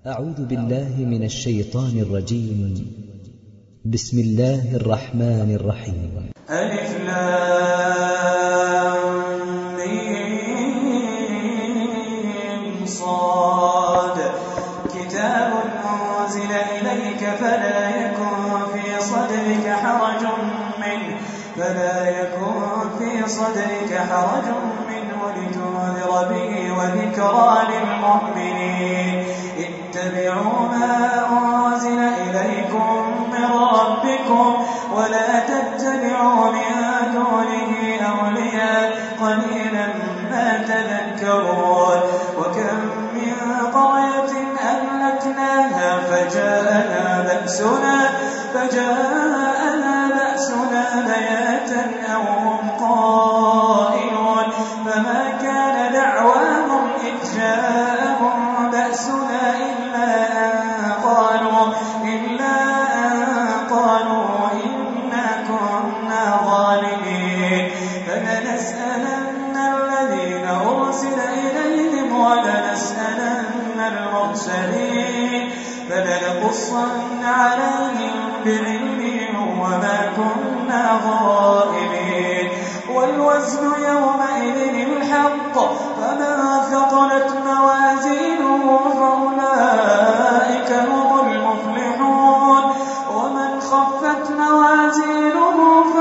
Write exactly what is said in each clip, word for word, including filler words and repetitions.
أعوذ بالله من الشيطان الرجيم. بسم الله الرحمن الرحيم. ألف لام ميم صاد كتاب أنزل إليك فلا يكن في صدرك حرج منه فلا يكن في صدرك حرج منه لتنذر به وذكرى للمؤمنين. اتبعوا ما أنزل إليكم من ربكم ولا تتبعوا من دونه أولياء قليلا ما تذكرون. وكم من قرية أهلكناها فجاءنا بأسنا فجاءنا بأسنا بياتا أو هم قائلون فما كان دعواهم إذ جاءهم بأسنا إلا أن قالوا إلا أن قالوا إنا كنا ظالمين. فلنسألن الذين أرسل إليهم ولنسألن المرسلين فلنقصن عليهم بعلم وما كنا غائبين. والوزن يومئذ الحق فمن ثقلت موازينه فأولئك هم المفلحون ومن خفت موازينه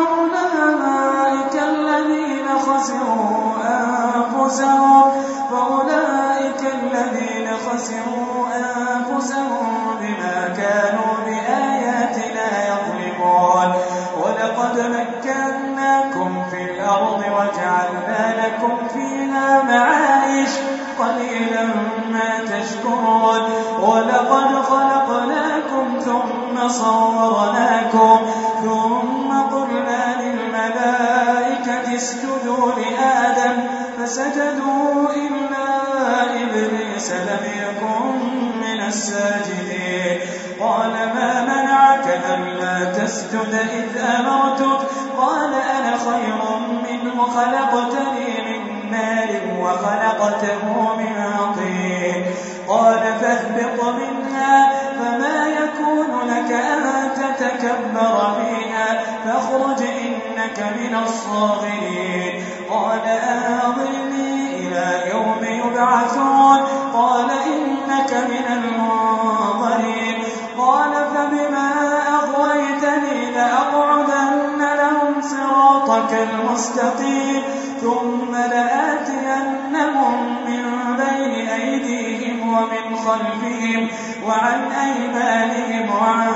فأولئك الذين خسروا أنفسهم فأولئك الذين خسروا أنفسهم بما كانوا بآياتنا يظلمون. ولقد مكناكم في الأرض وجعلنا لكم فيها معايش قليلا ما تشكرون. ولقد خلقناكم ثم صورناكم ثم قلنا للملائكة اسجدوا لآدم فسجدوا إلا إبليس لم يكن من الساجدين. قال ما منعك ألا تسجد إذ أمرتك قال أنا خير منه خلقتني من نار وخلقته من طين. قال فاهبط منها فما يكون لك أن تتكبر فيها فاخرج إنك من الصاغرين. قال أنظرني إلى يوم يبعثون قال إنك من المنظرين. قال فبما أغويتني لأقعدن لهم صراطك المستقيم ثم لآتينهم من بين أيديهم ومن خلفهم وعن أيمانهم وعن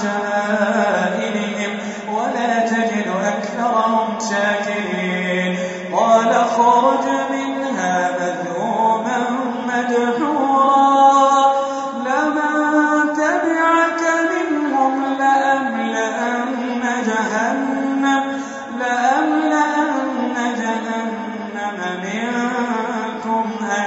شمائلهم ولا تجد أكثرهم شاكرين. قال اخرج منها مذءوما مدحورا لمن تبعك منهم لأملأن جهنم لأملأن جهنم منكم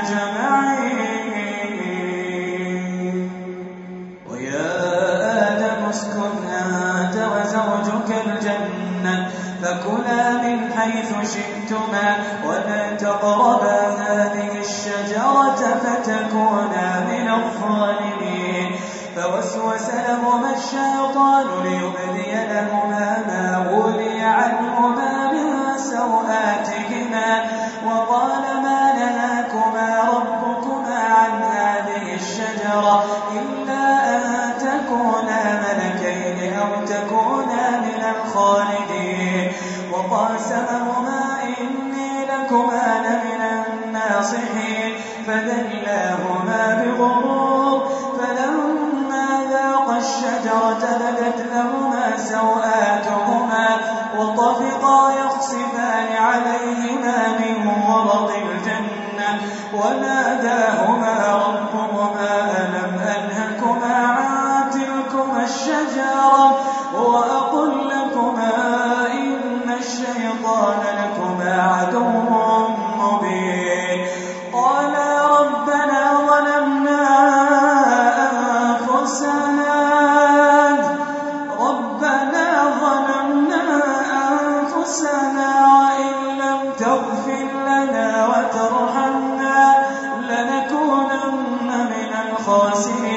أجمعين. ويا آدم اسكن أنت وزوجك الجنة فكلا من حيث شئتما ولا تقربا هذه الشجرة فتكونا من الظالمين. فوسوس لهما الشيطان ليبدي لهما ما ولي عنهما من سوآتهما وقال ما نهاكما ربكما عن هذه الشجرة إلا أن تكونا ملكين أو تكونا من الخالدين. وقاسمهما إني لكما لمن الناصحين فدلاهما بغرور فلما ذاقا الشجرة بدت لهما سوآتهما وطفقا يخصفان عليهما من ورق الجنة وناداهما ربهما ألم أنهكما عن تلكما الشجرة وأقل لكما إن الشيطان لكما عدو مبين. قالا ربنا ظلمنا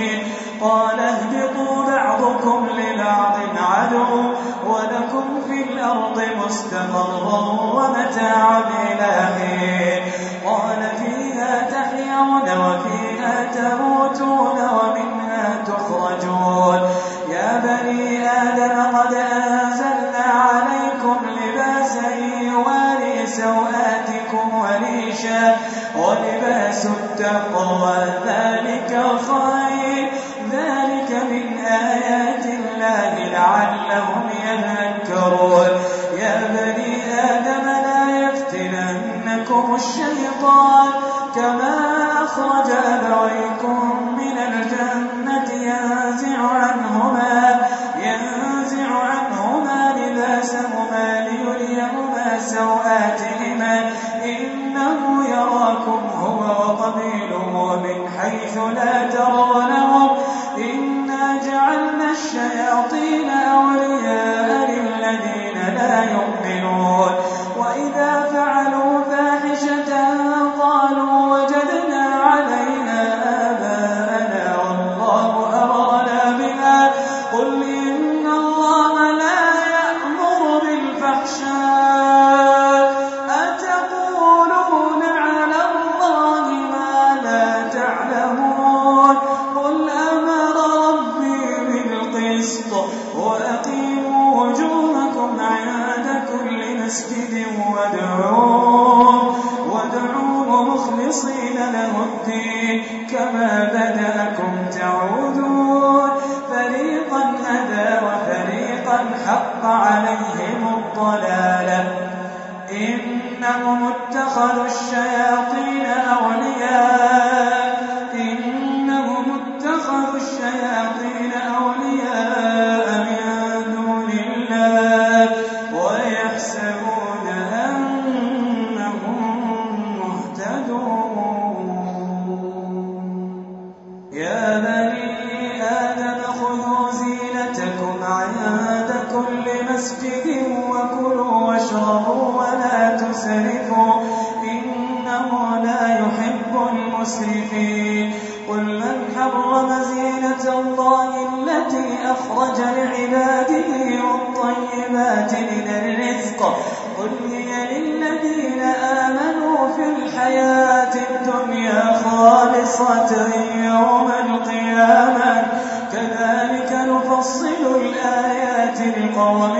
المرسلين قال اهبطوا بعضكم لبعض عدو ولكم في الأرض مستقر ومتاع إلى حين قال فيها تحيون وفيها تموتون ومنها تخرجون يا بني آدم قد أنزلنا عليكم لباسا يواري سوآتكم وريشا ولباس التقوى ذلك خير ذلك من آيات الله لعلهم يذكرون يا بني آدم لا يفتننكم الشيطان كما أخرج أبويكم من الجنة ينزع عنهما ينزع عنهما لباسهما ليريهما سوآتهما إنه يراكم هو وقبيله من حيث لا ترونهم إنا جعلنا الشياطين أولياء للذين لا يؤمنون وإذا فعلوا فاحشة قالوا وجدنا عليها آباءنا والله أمرنا بها قل إن الله لا يأمر بالفحشاء أتقولون على الله ما لا تعلمون قل أمر ربي بالقسط وأقيموا وجوهكم عند كل مسجد وادعوه وادعوه مخلصين له الدين كما بدأكم تعودون فريقا هدى وفريقا حق عليهم الضلالة إنهم اتخذوا الشياطين أولياء إنهم اتخذوا الشياطين أولياء من دون الله ويحسبون أنهم مهتدون يا بني آدم خذوا زينتكم عند كل مسجد وكلوا واشربوا ولا تسرفوا إنه لا يحب المسرفين قل من حرم زينة الله التي أخرج لعباده والطيبات من الرزق قل هي للذين آمنوا في الحياة الدنيا خالصة يوم القيامة كذلك نفصل الآيات لقوم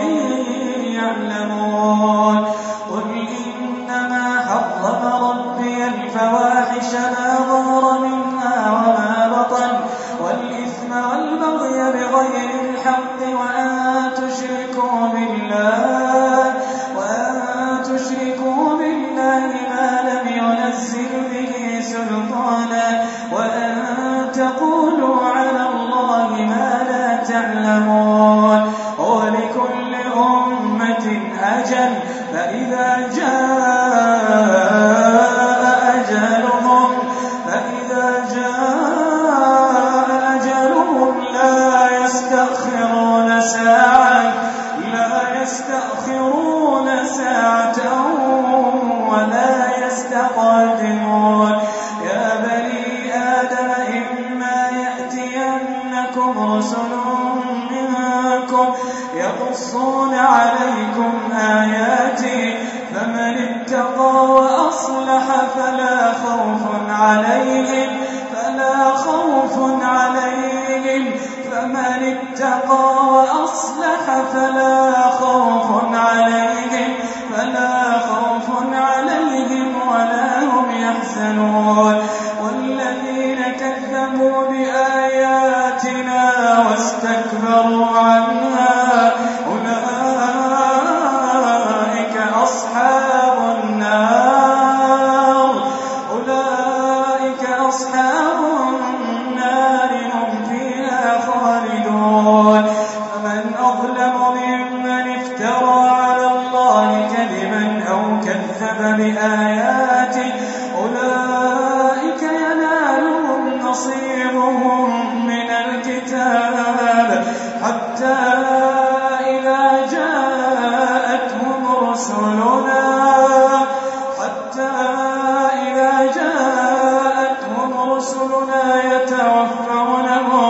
يعلمون قل إنما حرم ربي الفواحش ما ظهر منها وما بطن والإثم والبغي بغير الحق وأن تشركوا بالله وأن تشركوا بالله ما لم ينزل به سلطانا وأن تقولوا على الله ما لا تعلمون ولكل أمة أجل فإذا جاء أجلهم فإذا جاء أجلهم لا يستأخرون ساعة لا يستأخرون ساعة ولا يستقدمون يا بني آدم إما يأتينكم رسل منكم يقصون عليكم آياتي فمن اتقى وأصلح فلا خوف عليهم فلا خوف عليهم فمن اتقى وأصلح فلا خوف عليهم فلا خوف عليهم ولا هم يحزنون والذين كذبوا بآياتنا واستكبروا عنها أولئك أصحاب النار أولئك أصحاب النار هم فيها خالدون فمن أظلم ممن افترى على الله كذبا أو كذب بآياته أولئك ينالهم نصيبهم من الكتاب حتى إذا جاءتهم رسلنا حتى إذا جاءتهم رسلنا يتوفونهم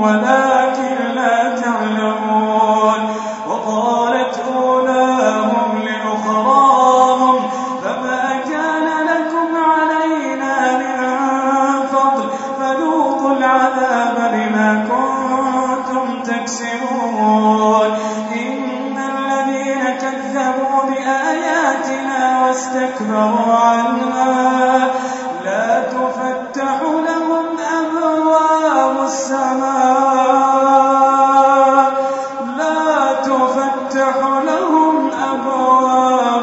ولكن لا تعلمون. وقالت أولاهم لأخراهم فما كان لكم علينا من فضل فذوقوا العذاب بما كنتم تكسبون. إن الذين كذبوا بآياتنا واستكبروا عنها لا تفتح لهم أبواب السماء لا تفتح لهم أبواب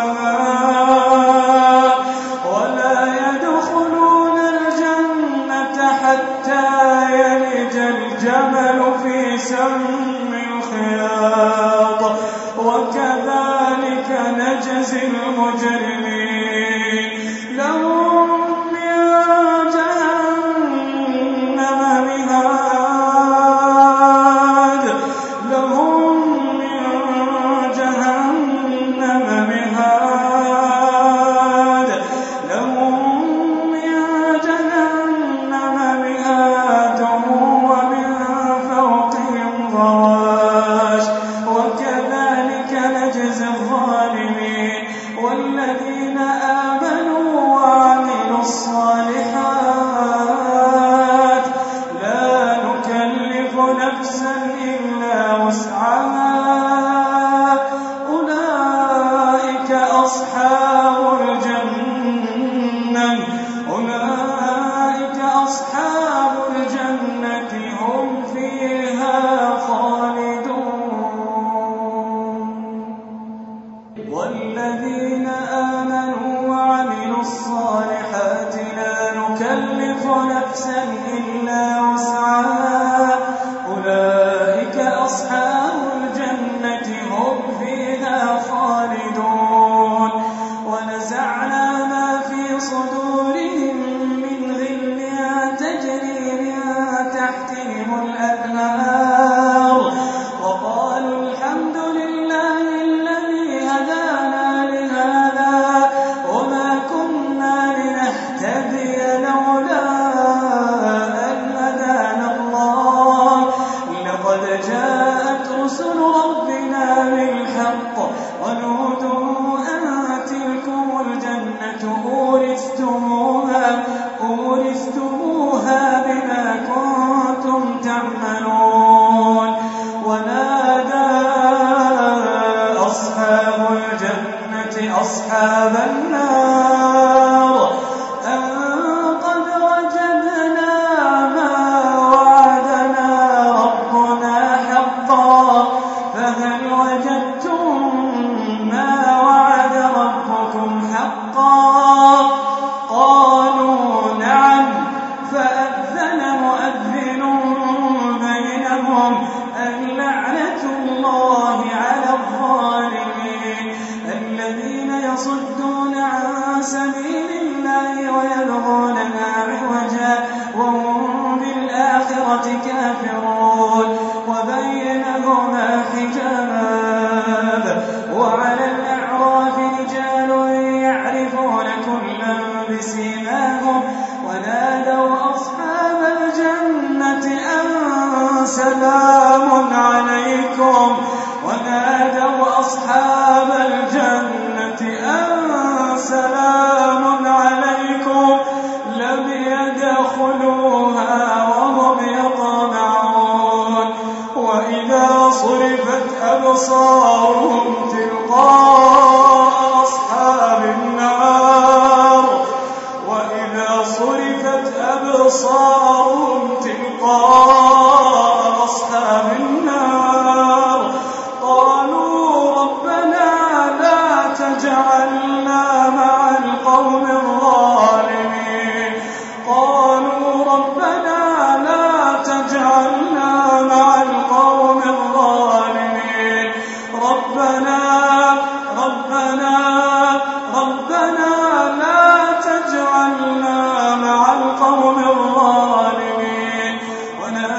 السماء ولا يدخلون الجنة حتى يلج الجمل في سم الخياط وكذلك نجزي المجرمين. لهم من جهنم مهاد لهم من جهنم مهاد لهم من جهنم مهاد ومن فوقهم غواش وكذلك نجزي الظالمين. والذين آمنوا وعملوا الصالحات لا نكلف نفسا إلا وسعها أولئك أصحاب الجنة أولئك أصحاب الجنة هم فيها خالدون. والذين آمنوا وعملوا الصالحات لا نكلف نفسا إلا وسعها أولئك أصحاب الجنة هم فيها خالدون. ونزعنا ما في صدورهم من غل تجري من تحتهم الأنهار وقالوا الحمد لله الذي هدانا لهذا وما كنا لنهتدي لولا أن هدانا الله لقد جاءت رسل ربنا بالحق ونودوا أن تلكم الجنة أورثتموها أورثتموها بما كنتم تعملون. ونادى أصحاب الجنة أصحاب النار أن قد وجدنا ما وعدنا ربنا حقا فهل وجدتم ما وعد ربكم حقا؟ قالوا نعم. فأذن مؤذن بينهم اللعنة الله على الظالمين الذين يصدون عن سبيل الله ويبغونها عوجا وهم بالآخرة كافرون. وبينهما حجاب وعلى الأعراف رجال يعرفون كلا بسيماهم ونادوا أصحاب الجنة أن سلام عليكم ونادوا أصحاب الجنة أن سلام عليكم لم يدخلوها وهم يطمعون. وإذا صرفت أبصارهم تلقاء أصحاب النار وإذا صرفت أبصارهم تلقاء أصحاب النار قالوا ربنا لا تجعلنا مع القوم الظالمين قالوا ربنا لا تجعلنا مع القوم الظالمين ربنا ربنا ربنا لا تجعلنا مع القوم الظالمين. ونادى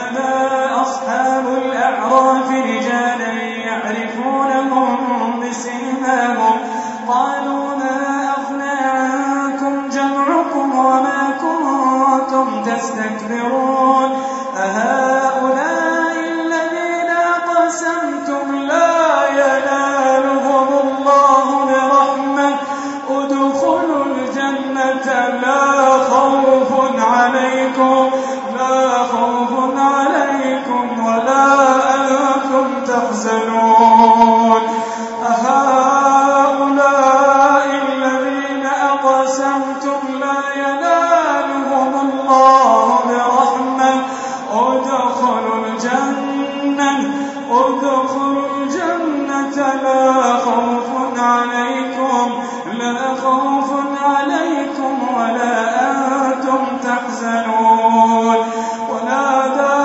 ادخلوا الجنة ادخلوا الجنة لا خوف عليكم لا خوف عليكم ولا أنتم تحزنون. ونادى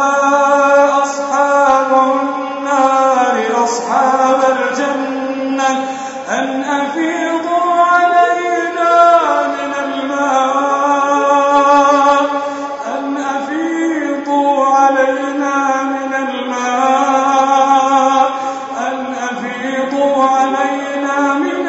أصحاب النار أصحاب الجنة أن أفيضوا علينا من الماء أن أفيضوا علينا من الماء أن أفيضوا علينا من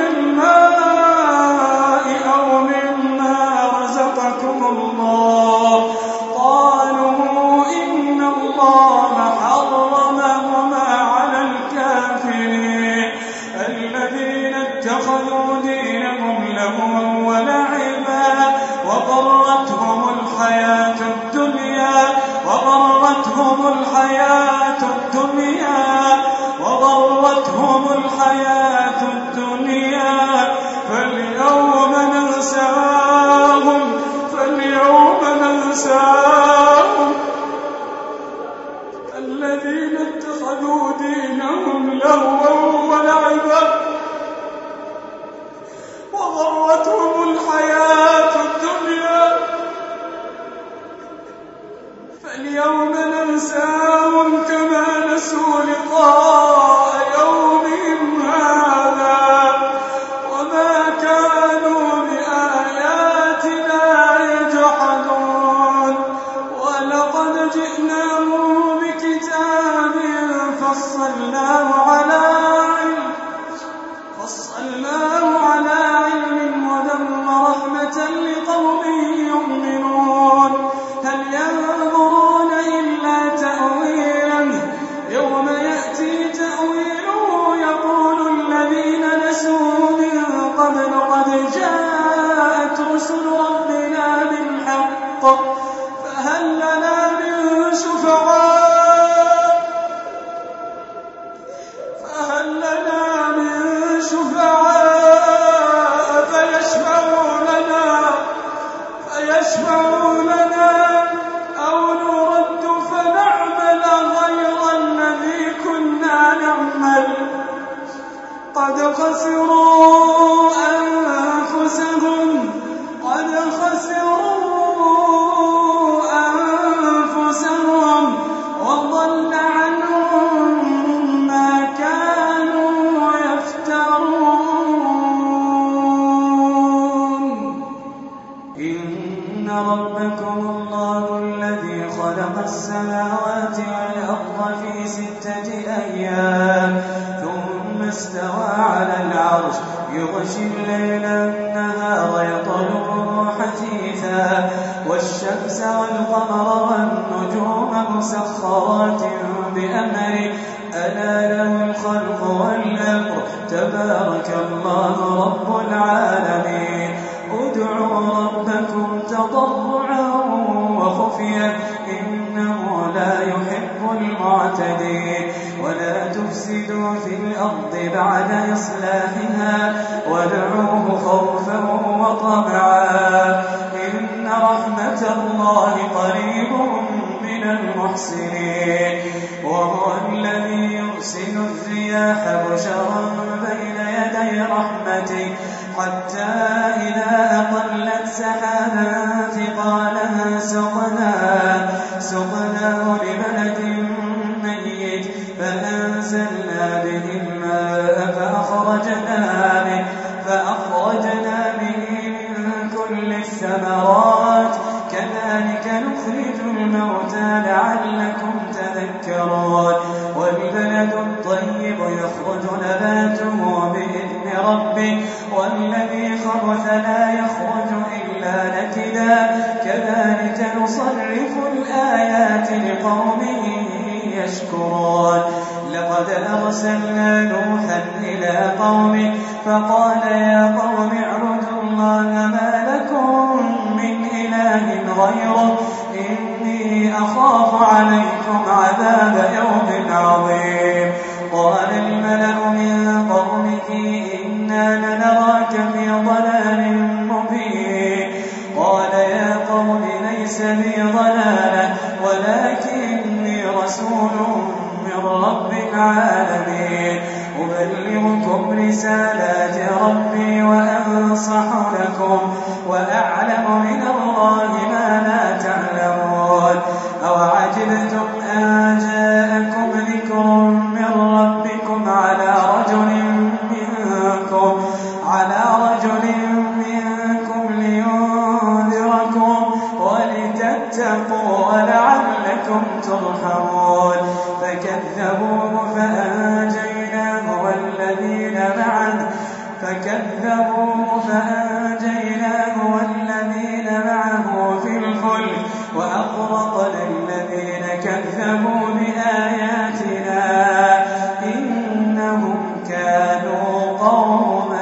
الماء أو مما رزقكم الله. قالوا إن الله حرمهما على الكافرين الذين اتخذوا دينهم لهوا ولعبا وغرتهم الحياة الدنيا وغرتهم الحياة الدنيا وغرتهم الحياة الدنيا فاليوم ننساهم فاليوم ننساهم الذين اتخذوا دينهم لهوا ولعبا وغرتهم الحياة الدنيا فاليوم ننساهم كما نسوا لقاء يومهم هذا وما كانوا بآياتنا يجحدون. ولقد جئناهم بكتاب فصلناه على علم فصلناه على علم وهدى ورحمة لقوم يؤمنون. هل ينظرون إلا تأويله يوم يأتي تأويله يقول الذين نسوه من قبل قد جاءت رسل ربنا بالحق فهل لنا من شفعاء فهل لنا من شفعاء فيشفعوا لنا فيشفعوا لنا أو نرد فنعمل غير الذي كنا نعمل قد خسروا أنفسهم قد خسروا أنفسهم وضل عنهم ما كانوا يفترون. إن ربكم الله الذي خلق السماوات والأرض في ستة أيام ثم استوى على العرش يغشي الليل النهار يطلبه حثيثا والشمس والقمر والنجوم مسخرات بأمره ألا له الخلق والأمر تبارك الله رب العالمين. ادعوا ربكم تضرعا وخفيا إنه لا يحب المعتدين. ولا تفسدوا في الأرض بعد إصلاحها وادعوه خوفا وطمعا إن رحمة الله قريب من المحسنين. وهو الذي يرسل الرياح بشرا بين يدي رحمته حتى إذا أقلت سحابا ثقالا سقناه سقناه لبلد ميت فأنزلنا به الماء فأخرجنا به فأخرجنا به من كل الثمرات كذلك نخرج الموتى لعلكم تذكرون. والبلد الطيب يخرج نباته بإذن ربه والذي خبث لا يخرج إلا نكدا كذلك نصرف الآيات لقوم يشكرون. لقد أرسلنا نوحا إلى قومه فقال يا قوم اعبدوا الله ما لكم من إله غيره إني أخاف عليكم عذاب يوم عظيم. قال الملأ من قومه إنا لنراك في ضلال مبين. قال يا قوم ليس بي ضلالة ولكن رسول من رب العالمين أبلغكم رسالات ربي وأنصح لكم وأعلم من الله ما لا تعلمون أوعجبتم أن جاءكم ذكر من ربكم على رجل منكم على رجل منكم لينذركم ولتتقوا ولعلكم ترحمون فكذبوه فأنجيناه والذين معه فكذبوه فأنجيناه والذين معه في الفلك وأغرقنا الذين كذبوا بآياتنا إنهم كانوا قوما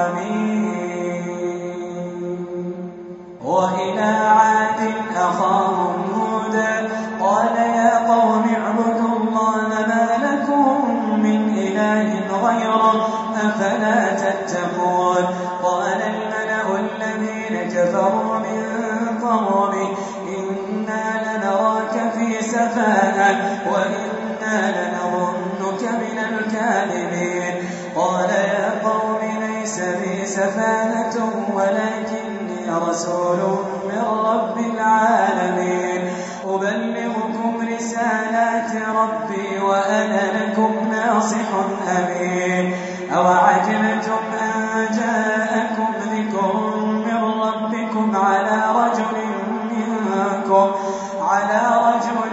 عمين. وإلى عاد أخاهم هودا قال يا قوم اعبدوا الله ما لكم من إله غيره أفلا تتقون قال الملأ الذين كفروا من قومه إنا لنراك في سفاهة وإنا لنظنك من الكاذبين قال يا قوم ليس بي سفاهة ولكني رسول من رب العالمين أبلغكم رسالات ربي وأنا لكم ناصح أمين أوعجبتم أن جاءكم ذكر من ربكم على رجل منكم على رجل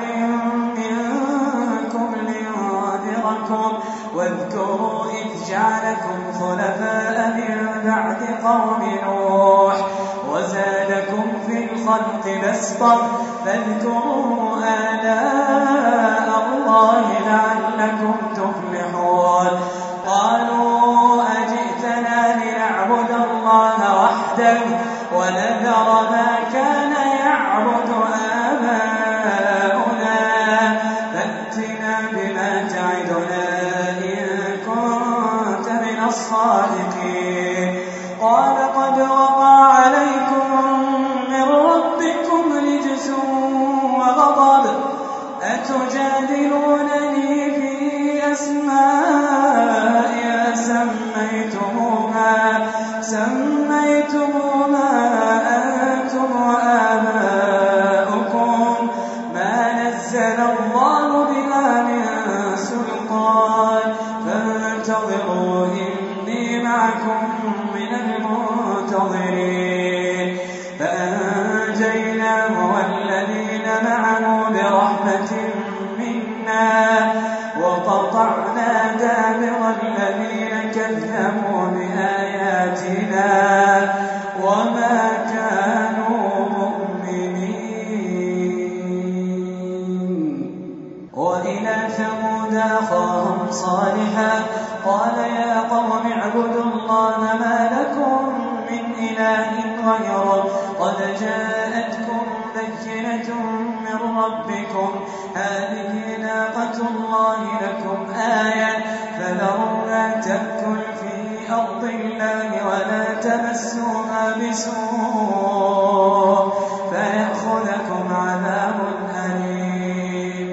منكم لينذركم واذكروا إذ جعلكم خلفاء من بعد قوم نوح وزادكم في الخلق بسطة فاذكروا آلاء الله لعلكم تفلحون قالوا أجئتنا لنعبد الله وحده ونذر ما كان يعبد آباؤنا فأتنا بما تعدنا إن كنت من الصادقين قال قد وقع عليكم من ربكم رجس وغضب أتجادلونني في أسماء سميتموها سميتموها أنتم وآباؤكم ما نزل الله بها من سلطان فانتظروا إني معكم من المنتظرين فأنجيناه والذين معه برحمة منا وقطعنا دابر الذين كذبوا بآياتنا وما كانوا مؤمنين. وإلى ثمود أخاهم صالحا قال يا قوم اعبدوا الله ما لكم من إله غيره قد جاءتكم بينة من ربكم هذه ناقة الله لكم آية فذروها تأكل في أرض الله ولا تمسوها بسوء فيأخذكم عذاب أليم.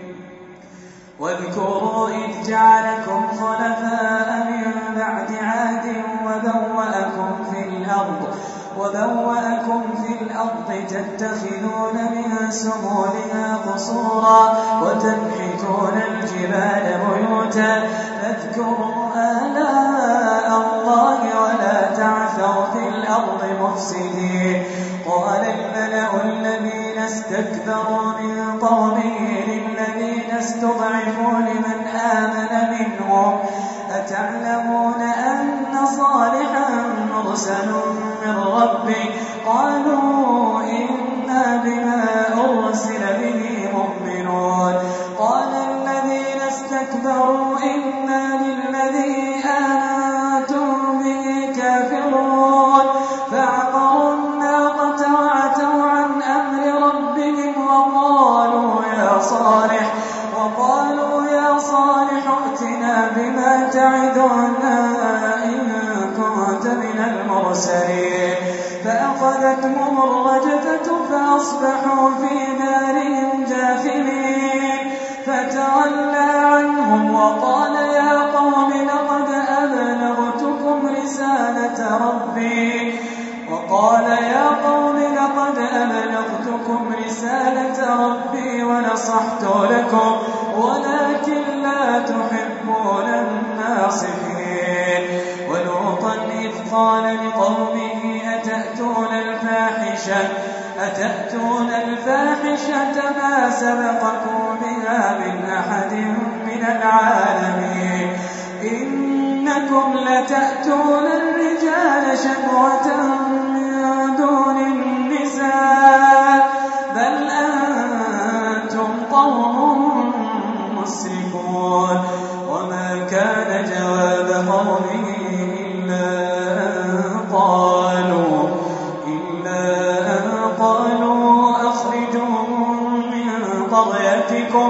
واذكروا إذ جعلكم خلفاء من بعد عاد وبوأكم في الأرض وبوأكم في الأرض تتخذون من سهولها قصورا وتنحتون الجبال بيوتا فاذكروا آلاء الله ولا تعثوا في الأرض مفسدين. قال الملأ الذين استكبروا من قومه للذين استضعفوا لمن آمن منهم أتعلمون أن صالحا مرسل من ربه قالوا إنا بما أرسل به مؤمنون. قال الذين استكبروا إنا للذي آمنتم به كافرون فعقروا الناقة وعتوا عن أمر ربهم وقالوا يا صالح وقالوا يا صالح ائتنا بما تعدنا إن كنت من المرسلين فأخذتهم الرجفة فأصبحوا في دارهم جاثمين نصحت لكم ولكن لا تحبون الناصحين. ولوطا إذ قال لقومه أتأتون الفاحشة أتأتون الفاحشة ما سبقكم بها من أحد من العالمين إنكم لتأتون الرجال شهوة من دون النساء بل أنتم قوم مسرفون. وما كان جواب قومه إلا أن قالوا إلا أن قالوا أخرجوهم من قريتكم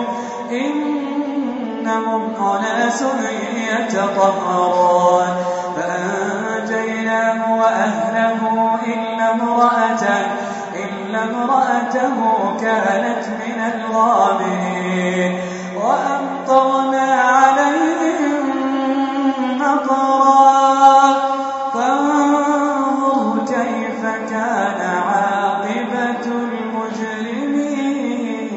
إنهم أناس يتطهرون. فأنجيناه وأهله إلا امرأته إلا امرأته كانت من الغابرين. وأمطرنا عليهم مطرا فانظر كيف كان عاقبة المجرمين.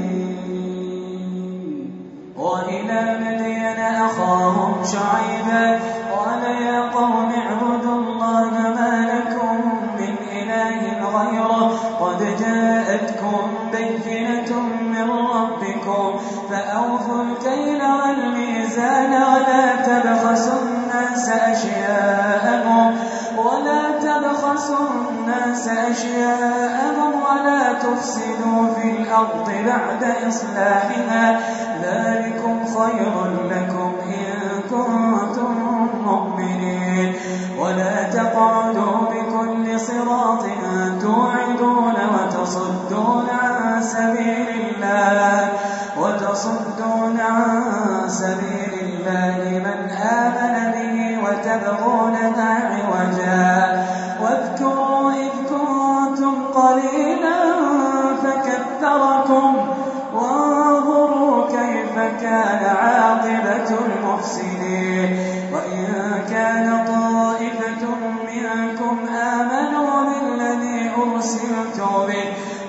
وإلى مدين أخاهم شعيبا قال يا قوم اعبدوا الله ما لكم من إله غيره قد جاءتكم بينة من ربكم فأوفوا الكيل والميزان ولا تبخسوا الناس أشياءهم ولا تبخسوا الناس أشياءهم ولا تفسدوا في الأرض بعد إصلاحها ذلكم خير لكم إن كنتم مؤمنين. ولا تقعدوا بكل صراط توعدون وتصدون عن سبيل الله وتصدون عن سبيل الله من آمن به وتبغونها عوجا. واذكروا إذ كنتم قليلا فكثركم وانظروا كيف كان عاقبة المفسدين. وإن كان طائفة منكم آمنوا بالذي أرسلت به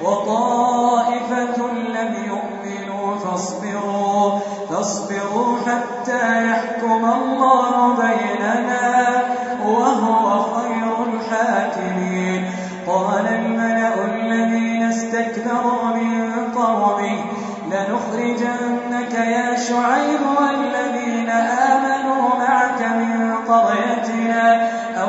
وطائفة لم يؤمنوا فاصبروا فاصبروا حتى يحكم الله بيننا وهو خير الحاكمين. قال الملأ الذين استكبروا من قومه لنخرجنك يا شعيب والذين آمنوا معك من قريتنا أو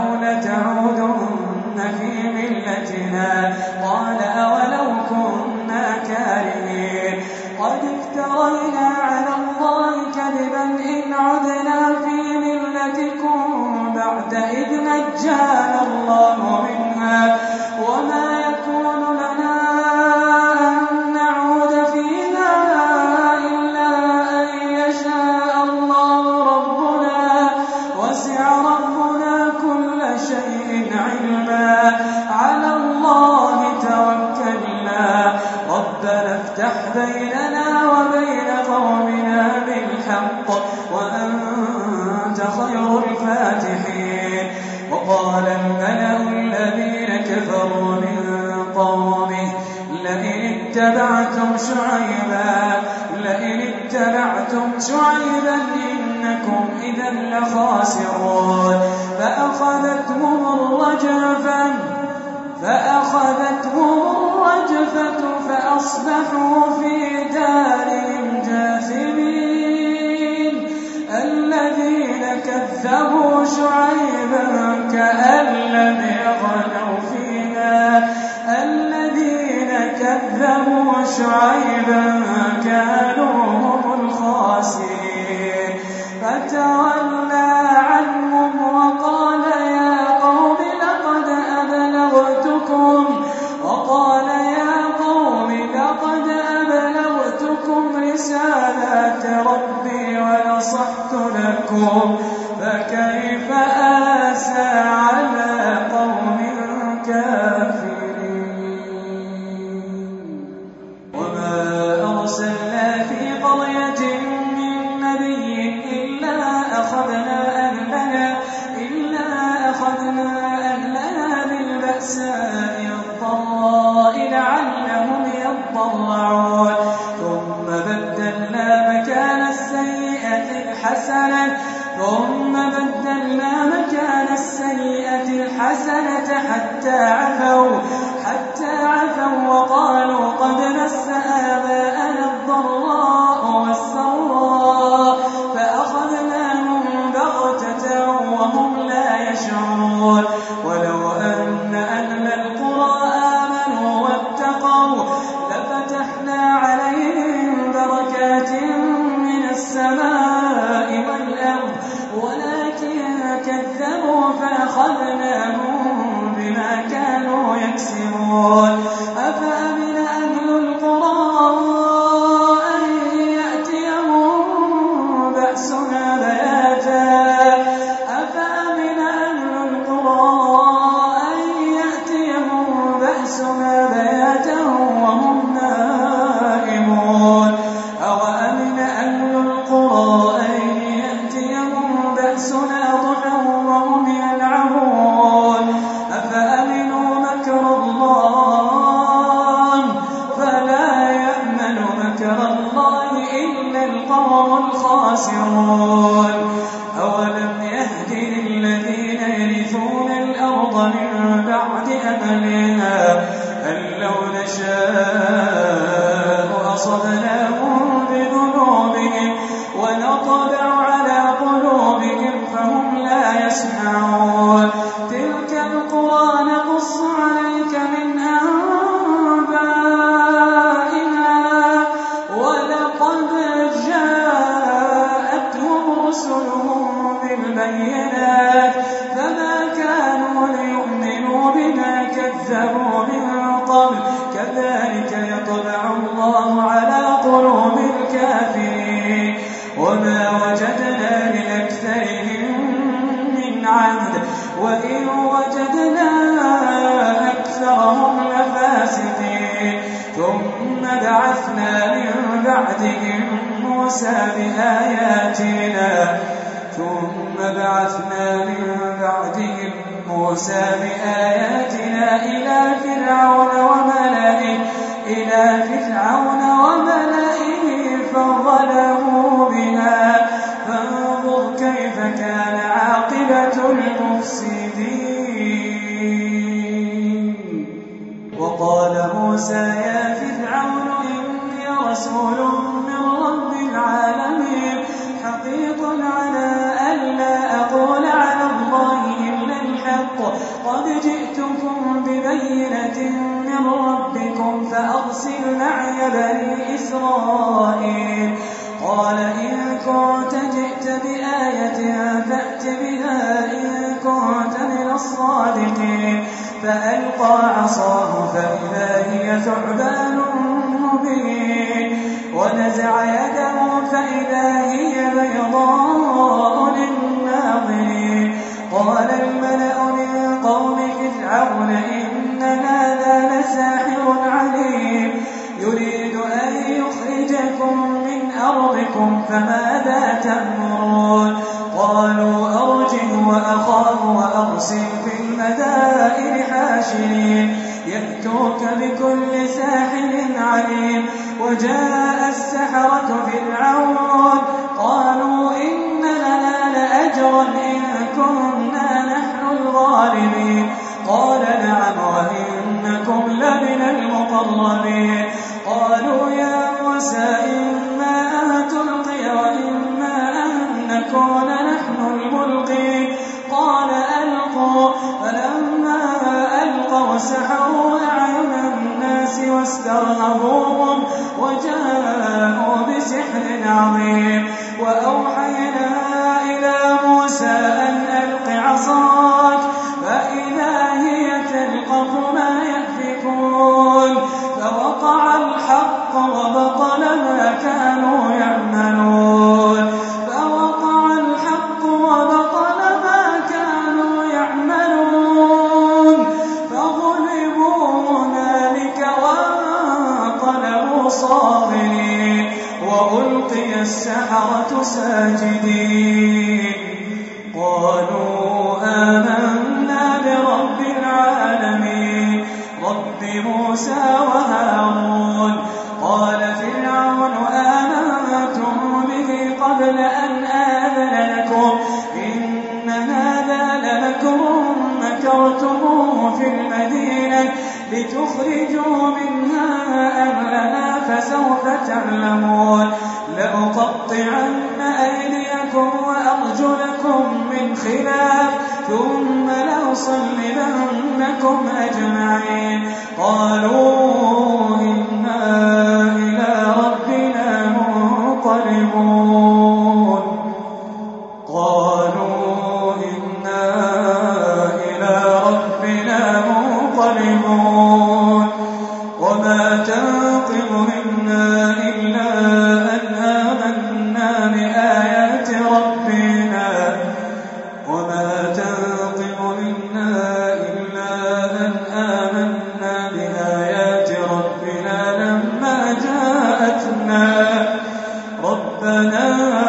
لتعودن في ملتنا قال أولو كنا كارهين. قد افترينا على الله كذبا إن عدنا في ملتكم بعد إذ نجانا الله منها وما يكون لنا أن نعود فيها إلا أن يشاء الله ربنا وسع ربنا كل شيء علما على الله توكلنا ربنا افتح بيننا وبين قومنا بالحق وأنت خير الفاتحين. وقال الملأ الذين كفروا من قومه لئن اتبعتم شعيبا لئن اتبعتم شعيبا إنكم إذا لخاسرون. فأخذتهم الرجفة فأخذتهم الرجفة فأصبحوا في دارهم جاثمين. الذين كذبوا شعيبا كأن لم يغنوا فيها الذين كذبوا شعيبا كانوا هم الخاسرين. فتولى عنهم وقال يا قوم لقد أبلغتكم وقال يا قوم لقد أبلغتكم رسالات ربي ونصحت لكم فكيف آسى على قوم كافرين. وما أرسلنا في قرية من نبي إلا أخذنا أهلها إلا أخذنا أهلها بالبأساء والضراء لعلهم يضرعون ثم الحسنة ثم بدلنا مكان السيئة الحسنة حتى عفوا حتى عفوا وقالوا قد مس آباءنا الضراء والسراء فأخذناهم بغتة وهم لا يشعرون ولو أن أهل القرى آمنوا واتقوا لفتحنا عليهم بركات من السماء والأرض ولكن كذبوا فأخذناهم بما كانوا يكسبون أفأمن أهل القرى أن يأتيهم بأسنا بياتا أفأمن أهل القرى أن يأتيهم بأسنا بياتا وهم نائمون أوأمن أهل القرى أن يأتيهم بأسنا ضحى وهم يلعبون أفأمنوا مكر الله فلا يأمن مكر الله إلا القوم الخاسرون أولم يهد للذين يرثون الأرض من بعد أهلها أن لو نشاء أصبناهم بذنوبهم ونطبع على قلوبهم فهم لا يسمعون تلك القرى نقص عليك من أنبائها ولقد جاءتهم رسلهم بالبينات فما كانوا ليؤمنوا بما كذبوا من قبل كذلك يطبع الله على قلوب الكافرين وما وجدنا لأكثرهم من عهد وإن وجدنا أكثرهم لفاسقين ثم بعثنا من بعدهم موسى بآياتنا ثم بعثنا من بعدهم موسى بآياتنا إلى فرعون وملئه إلى فرعون وملئه فظلموا بها فانظر كيف كان عاقبة المفسدين وقال موسى يا فرعون إني رسول من رب العالمين حقيق على ألا أقول على الله إلا الحق قد جئتكم ببينة من ربكم فأرسل معي بني إسرائيل قال إن كنت جئت بآية فأت بها إن كنت من الصادقين فألقى عصاه فإذا هي ثعبان مبين ونزع يده فإذا هي بيضاء للناظرين قال الملأ من قوم فرعون إن هذا لساحر عليم يريد أن يخرجكم من أرضكم فماذا تأمرون قالوا أرجه وأخاه وأرسل في المدائن حاشرين يأتوك بكل ساحر عليم وجاء السحرة فرعون قالوا إن لنا لأجرا إن كنا نحن الغالبين قال نعم وإنكم لمن المقربين قالوا يا موسى إما أن تلقي وإما أن نكون نحن الملقين قال ألقوا فلما ألقوا سحروا أعين الناس واسترهبوهم وجاءوا بسحر عظيم وأوحينا إلى موسى أن ألق عصاك فإذا هي تلقف ما يأفكون فوقع الحق وبطل ما كانوا يعملون فوقع الحق وبطل ما كانوا يعملون فغلبوا هنالك وانقلبوا صاغرين وألقي السحرة ساجدين قالوا آمنا برب العالمين رب موسى وهارون قال فرعون آمنتم به قبل أن آمن لتخرجوا منها أهلها فسوف تعلمون لأقطعن أيديكم وأرجلكم من خلاف ثم لأصلبنكم أجمعين قالوا إنا إلى ربنا منقلبون قالوا إنا إلى ربنا منقلبون وما تنقم منا إلا أن آمنا بآيات ربنا وما تنقم منا إلا أن آمنا بآيات ربنا لما جاءتنا ربنا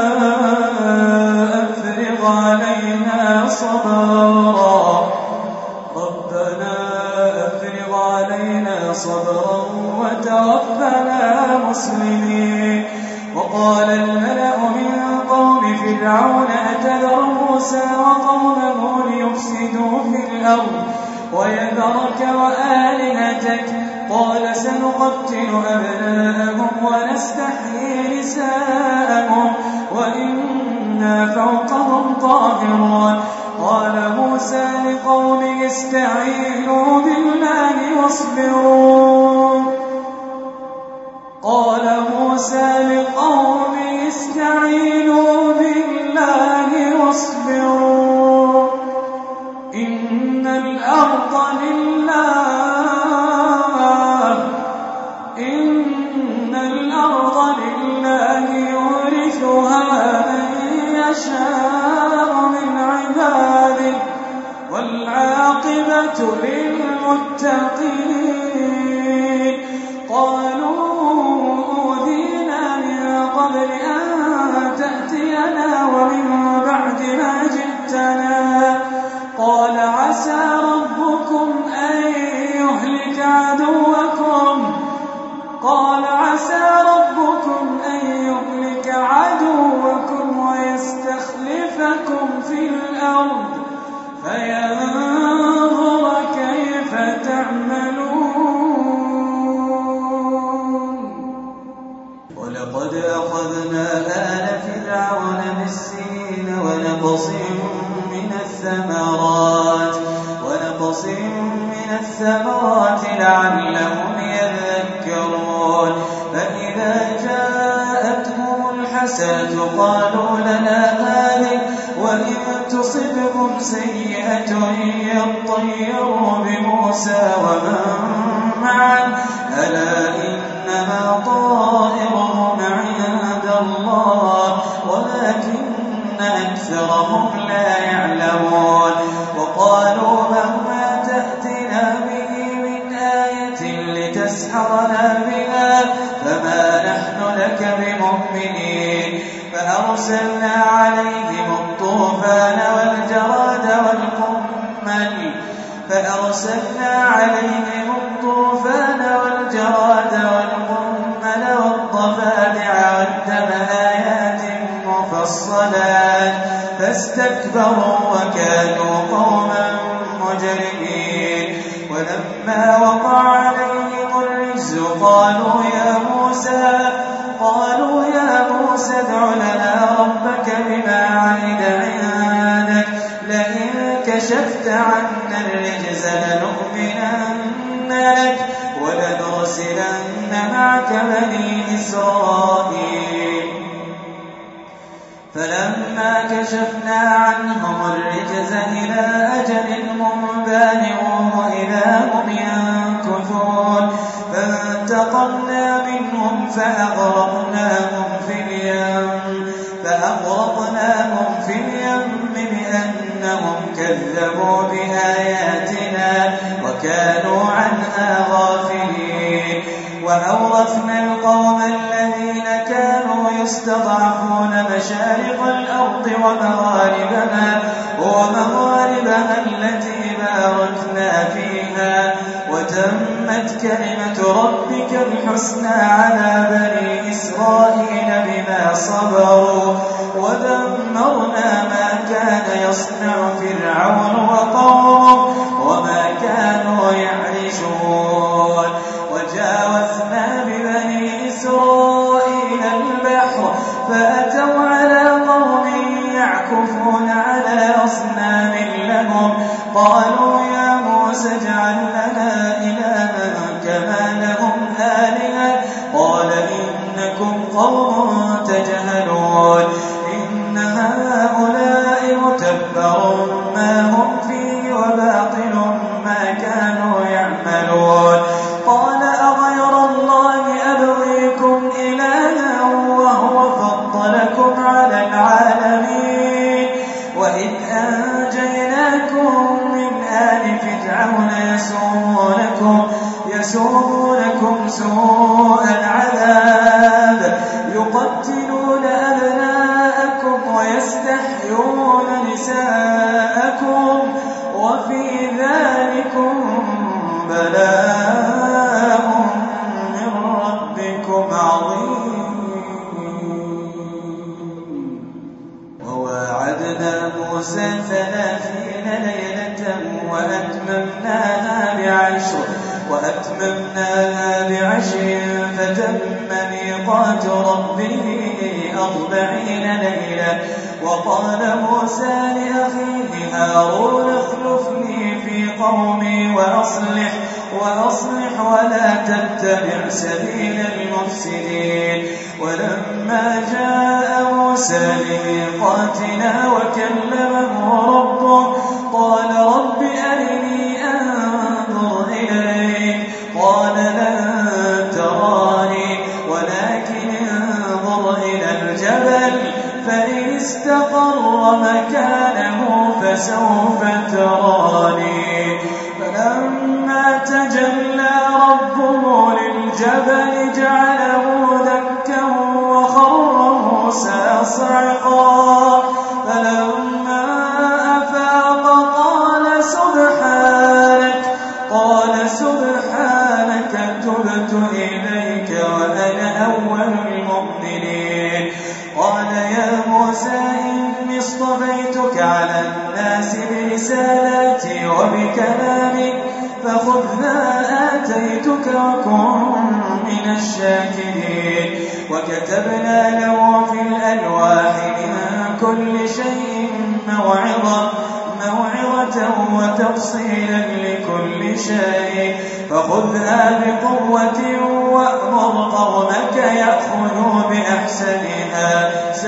أفرغ علينا صبرا ربنا أفرغ علينا صبرا وتوفنا مسلمين وقال الملأ من قوم فرعون أتذر موسى وقومه ليفسدوا في الأرض ويذرك وآلهتك قال سنقتل أبناءهم ونستحيي نساءهم وإنا فوقهم قاهرون قال موسى لقومه استعينوا بالله واصبروا قال موسى لقومه استعينوا بالله واصبروا إن الأرض لله إن الأرض لله يورثها من يشاء من عباده والعاقبة للمتقين قالوا أوذينا من قبل أن تأتينا ومن بعد ما جئتنا قال عسى ربكم أن يهلك عدوكم قال عسى ربكم أن يهلك عدوكم ويستخلفكم في الأرض فينظر كيف تعملون ولقد أخذنا آل فرعون بالسنين ونقص من الثمرات ونقص من الثمرات لعلهم يذكرون فإذا جاءتهم الحسنة قالوا لنا هذه وإن تصبهم سيئة يطيروا بموسى ومن معه ألا إنما طائرهم عند الله ولكن أكثرهم لا يعلمون وقالوا مهما تأتنا به من آية لتسحرنا بها فما نحن لك بمؤمنين فأرسلنا عليهم الطوفان والجراد والقمل فأرسلنا عليهم الطوفان والجراد والقمل والضفادع والدم آيات مفصلات فاستكبروا وكانوا قوما مجرمين ولما وقع عليهم الرجز قالوا يا موسى قالوا يا موسى ادع لنا ربك بما عهد عندك لئن كشفت عنا الرجز لنؤمنن لك ولنرسلن معك بني إسرائيل فلما كشفنا عنهم الرجز إلى أجل هم بالغوه إذا هم ينكثون فانتقمنا منهم فأغرقناهم في اليم فأغرقناهم في اليم بأنهم كذبوا بآياتنا وكانوا عنها غافلين وأورثنا القوم الذين كانوا يستضعفون مشارق الأرض ومغاربها ومغاربها التي باركنا فيها وتمت كلمة ربك الحسنى على بني إسرائيل بما صبروا ودمرنا ما كان يصنع فرعون وقومه وما كانوا يعرشون يعيشون وجاوزنا ببني إسرائيل البحر فأتوا على قوم يعكفون على أصنام لهم قالوا يا موسى اجعل لنا إلها كما لهم آلهة قال إنكم قوم تجهلون إن هؤلاء متبر ما هم فيه وباطل ما كانوا يعملون قال أغير الله أبغيكم إلها وهو فضلكم على العالمين وإذ أنجيناكم من آل فرعون يسومونكم يسومونكم سوء العذاب يقتلون أبناءكم ويستحيون نساءكم وفي ذلكم بلاء من ربكم عظيم وواعدنا موسى ثلاثين ليلة وأتممناها بعشر وأتممناها بعشر فتم ميقات ربه أربعين ليلة وقال موسى لأخيه هارون اخلفني في قومي وأصلح وأصلح ولا تتبع سبيل المفسدين ولما جاء موسى لميقاتنا وكلمه ربه قال رب أرني أنظر إليك قال لن تراني ولكن انظر إلى الجبل فإن استقر مكانه فسوف تراني فلما تجلى ربه للجبل جعله دكا وخر موسى صعقا فلما أفاق قال سبحانك قال سبحانك تبت إليك وأنا أول المؤمنين قال يا موسى إني اصطفيتك على الناس برسالاتي وبكلامي فخذ ما آتيتك وكن من الشاكرين وكتبنا له في الألواح من كل شيء موعظة موعظة وتفصيلا لكل شيء فخذها بقوة وأمر قومك يأخذوا بأحسنها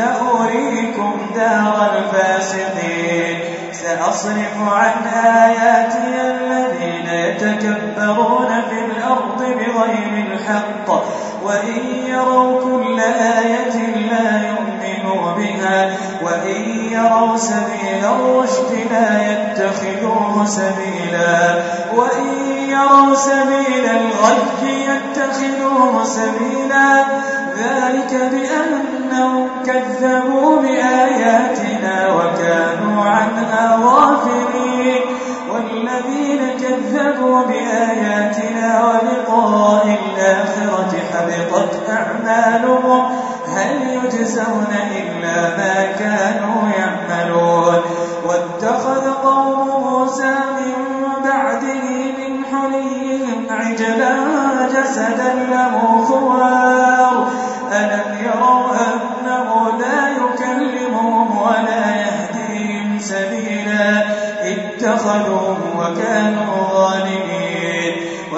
سأريكم دار الفاسقين سأصرف عن آياتي الذين يتكبرون في الأرض بغير الحق وإن يروا كل آية لا يؤمنوا بها وإن يروا سبيل الرشد لا يتخذوه سبيلا وإن يروا سبيل الغي يتخذوه سبيلا ذلك بأنهم كذبوا بآياتنا وكانوا عنها غافلين والذين كذبوا بآياتنا ولقاء الآخرة حبطت أعمالهم هل يجزون إلا ما كانوا يعملون واتخذ قوم موسى من بعده من حليهم عجلا جسدا له خوار ألم يروا أنه لا يكلمهم ولا يهديهم سبيلا اتخذوه وكانوا ظالمين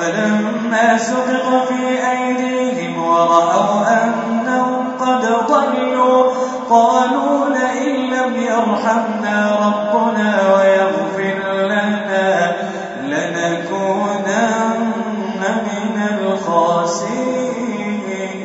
ولما سقط في أيديهم ورأوا أنهم قد ضلوا قالوا لئن لم يرحمنا ربنا ويغفر لنا لنكونن من الخاسرين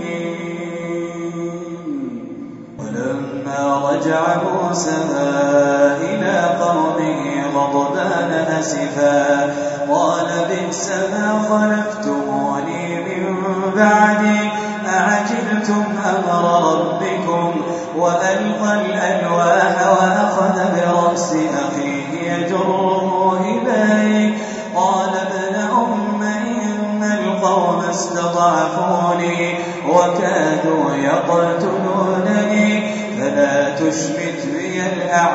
ولما رجع موسى إلى قومه غضبان أسفا قال بئس ما خلفتموني من بعدي أعجلتم أمر ربكم وألقى الألواح وأخذ برأس أخيه يجره إليه قال ابن أم إن القوم استضعفوني وكادوا يقتلونني فلا تشمت بي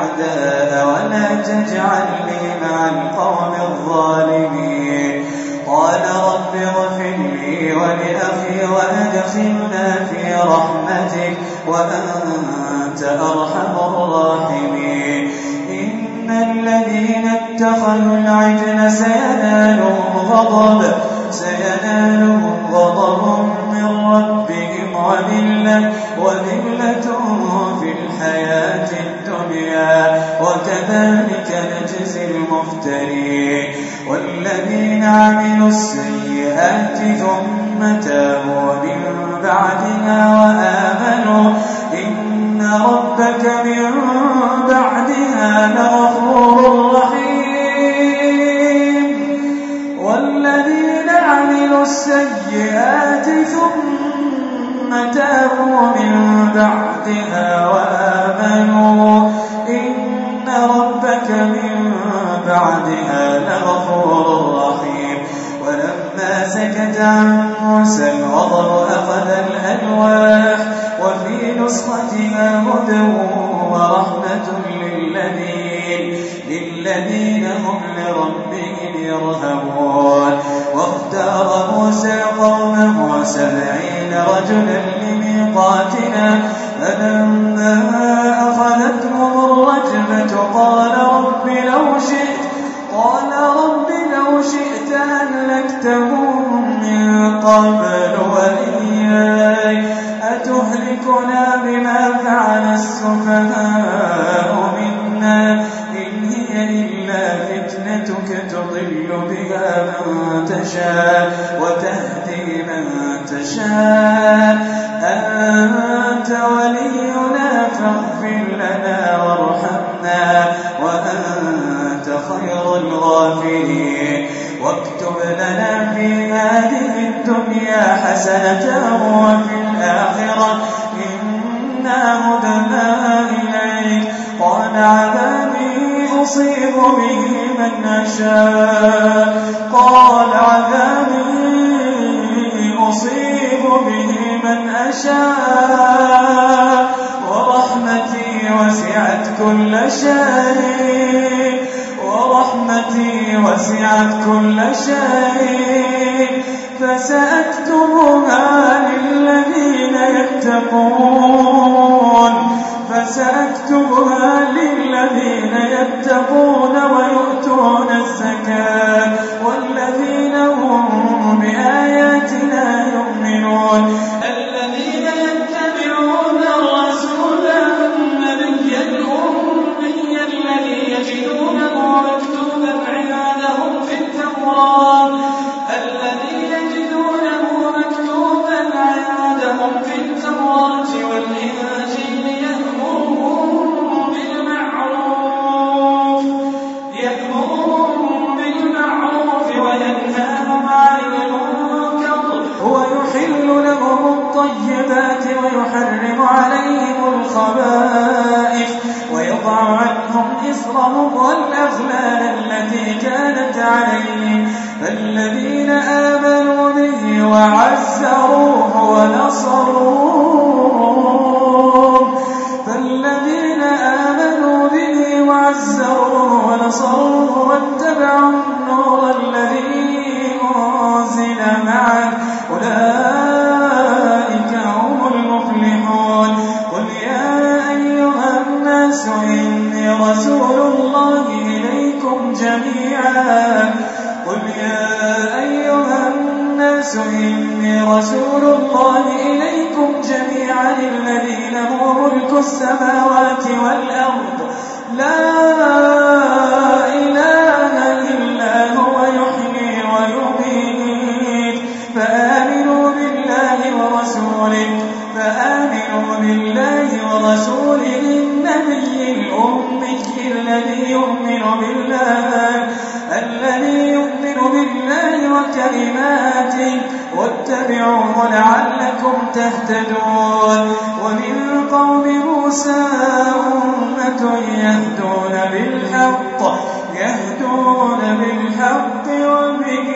الأعداء ولا تجعلني مع القوم الظالمين قال رب اغفر لي ولأخي وأدخلنا في رحمتك وأنت أرحم الراحمين. إن الذين اتخذوا العجل سينالهم غضب سينالهم غضب من ربهم وذلة وذلة في الحياة الدنيا وكذلك نجزي المفترين. والذين عملوا السيئات ثم تابوا من بعدها وآمنوا إن ربك من بعدها لغفور رحيم. والذين عملوا السيئات ثم تابوا من بعدها وآمنوا إن ربك من بعدها لغفور رحيم. ولما سكت عن موسى الغضب أخذ الألواح وفي نسختها هدى ورحمة للذين, للذين هم لربهم يرهبون. واختار موسى قومه سبعين رجلا لميقاتنا فلما أخذتهم الرجفة قال رب لو شئت قال رب لو شئت أهلكتهم من قبل وإياي أتهلكنا بما فعل السفهاء منا إن هي إلا فتنتك تضل بها من تشاء وتهدي من تشاء أنت ولينا فاغفر لنا وارحمنا وأنت خير الغافرين. واكتب لنا في هذه الدنيا حسنة وفي الآخرة إنا هدنا إليك. قال عذابي أصيب به من أشاء قال عذابي أصيب به من أشاء ورحمتي وسعت كل شيء ورحمتي وسعت كل شيء فسأكتبها للذين يتقون فسأكتبها للذين يتقون ويؤتون الزكاة والذين هم بآياتنا يؤمنون. الذين يتبعون الرسول النبي الأمي الذي يجدونه مكتوبا عندهم في التوراة الذي يجدونه مكتوبا عندهم في التوراة والإنجيل يأمرهم بالمعروف يأمرهم بالمعروف وينهاهم عن المنكر ويحل لهم الطيبات ويحرم عليهم الخبائث ويضع عنهم إصرهم والأغلال التي كانت عليهم. فالذين آمنوا به وعزروه ونصروه فالذين آمنوا به وعزروه ونصروه واتبعوا النور الذي أنزل معه أولئك هم المفلحون. قل يا أيها الناس إني رسول الله إليكم جميعا قل يا أيها الناس إني رسول الله إليكم جميعا الذي له ملك السماوات والأرض لا إله إلا هو يحيي ويميت فآمنوا بالله ورسوله فآمنوا بالله ورسوله النبي الأمي الذي يؤمن بالله الذي يؤمن بالله وكلماته واتبعوه لعلكم تهتدون. ومن قوم موسى أمة يهدون بالحق يهدون بالحق وبه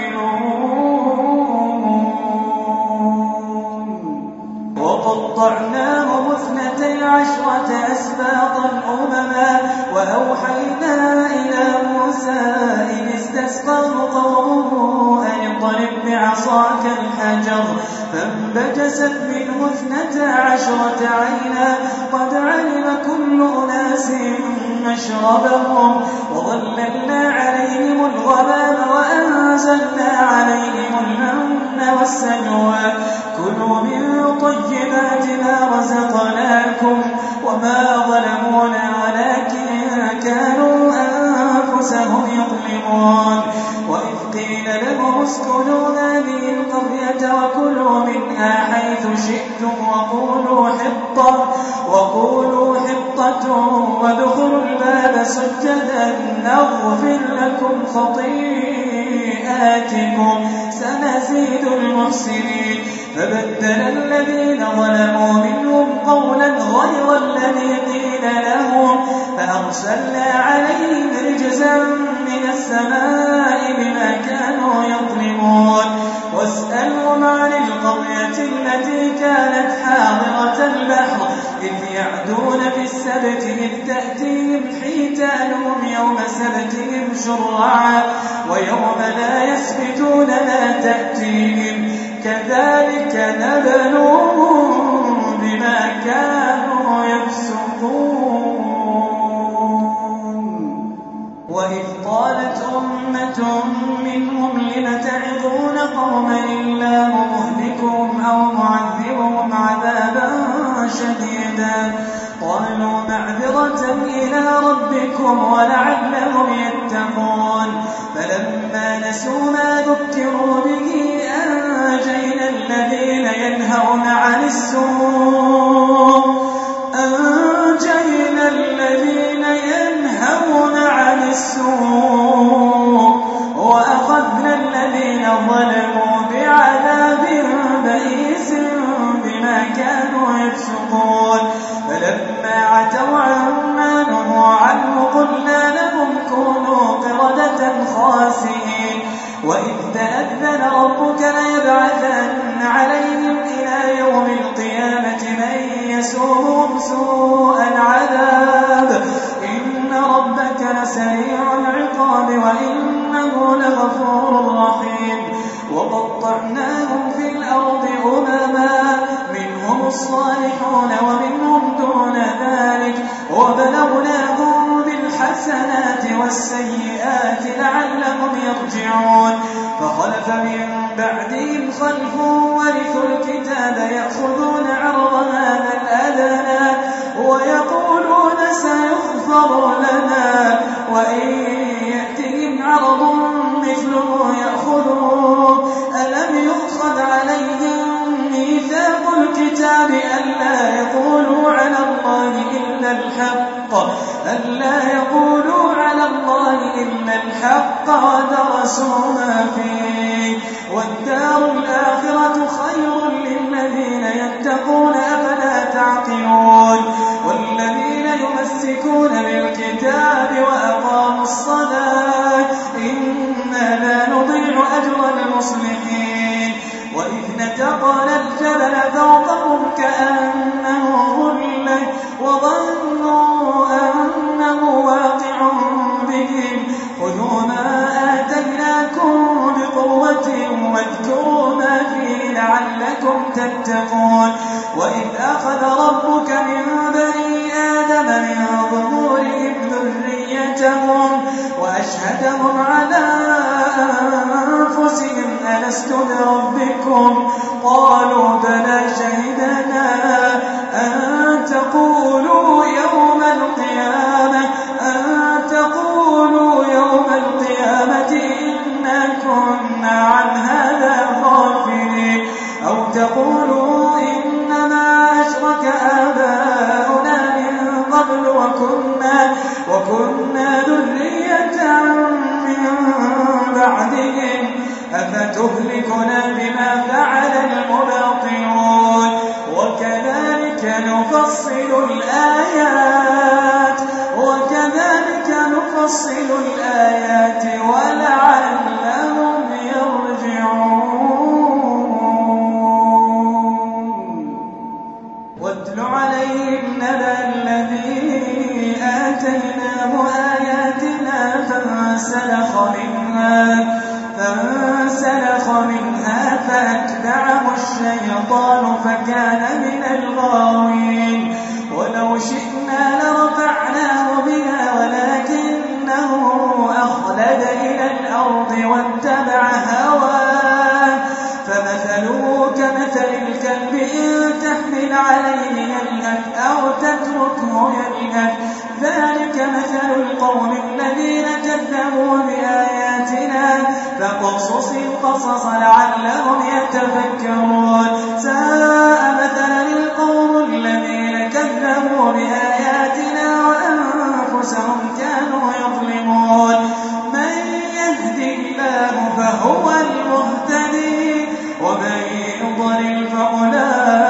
يعدلون. وقطعنا وجعلناهم اثنتي عشرة أسباطا أمما وأوحينا إلى موسى إذ استسقاه قومه أن اضرب بعصاك الحجر فانبجست منه اثنتا عشرة عينا قد علم كل أناس مشربهم وظللنا عليهم الغمام وأنزلنا عليهم المن والسلوى كلوا من طيبات ما رزقناكم وما ظلمونا ولكن كانوا أنفسهم يظلمون وإذ قيل لهم اسكنوا هذه القرية وكلوا منها حيث شئتم وقولوا حطة وقولوا حطة وادخلوا الباب سجدا نغفر لكم خطيئاتكم سنزيد المحسنين فبدل الذين ظلموا منهم قولا غير الذي قيل لهم فأرسلنا عليهم رجزا من السماء بما كانوا يظلمون واسألهم عن القرية التي كانت حاضرة البحر إذ يعدون في السبت إذ تأتيهم حيتانهم يوم سبتهم شرعا ويوم لا يسبتون لا تأتيهم كذلك نبلوهم بما كانوا يفسقون وإذ قالت أمة منهم لم تعظون قوما الله مهلكهم أو معذبهم عذابا شديدا قالوا معذرة إلى ربكم ولعلهم يتقون فلما نسوا ما ذكروا به أنجينا الذين ينهون عن السوء أنجينا الذين ينهون عن السوء وأخذنا الذين ظلموا بعذاب بئيس بما كانوا يفسقون فلما عتوا عما نهوا عنه قلنا لهم كونوا قردة خاسئين وإذ تأذن ربك ليبعثن عليهم إلى يوم القيامة من يسومهم سوء العذاب إن ربك لسريع العقاب وإنه لغفور رحيم وقطعناهم في الأرض أمما منهم الصالحون ومنهم دون ذلك وبلوناهم بالحسنات والسيئات لعلهم يرجعون فخلف من بعدهم خلف ورثوا الكتاب يأخذون عرض هذا الأدنى ويقولون سيغفر لنا وإن يأتهم عرض مثله يأخذوه ألم يؤخذ عليهم ميثاق الكتاب ألا يقولوا على الله إلا الحق ألا يقولوا على الله إلا الحق ودرسوا ما فيه والدار الآخرة خير للذين يتقون أفلا تعقلون والذين يمسكون بالكتاب وأقاموا الصلاة إنا لا نضيع أجر المصلحين وإذ نتقنا الجبل فوقهم كأنه ظلة وظنوا أنه واقع بهم خذوا ما آتيناكم بقوة واذكروا ما فيه لعلكم تتقون وإذ أخذ ربك من بني آدم من ظهورهم ذريتهم وأشهدهم على أنفسهم ألست بربكم قالوا بلى شهدنا أن تقولوا يوم القيامة أن تقولوا يوم القيامة إنا كنا عن هذا غافلين أو تقولوا إنما أشرك آباؤنا من قبل وكنا وكنا ذرية من بعدهم أفتهلكنا بما فعل المبطلون وكذلك نفصل الآيات وكذلك نفصل الآيات ولعلهم يرجعون واتل واتل عليهم نبأ الذي آتيناه آياتنا فانسلخ منها فانسلخ منها فأتبعه الشيطان فكان من الغاوين ولو شئنا لرفعناه بها ولكنه أخلد إلى الأرض واتبع هواه فمثله كمثل الكلب إن تحمل عليه يلهث أو تتركه يلهث ذلك مثل القوم الذين كذبوا بآياتنا فاقصص القصص لعلهم يتفكرون ساء مثلا القوم الذين كذبوا بآياتنا وأنفسهم كانوا يظلمون من يهد الله فهو المهتدي ومن يضلل فأولئك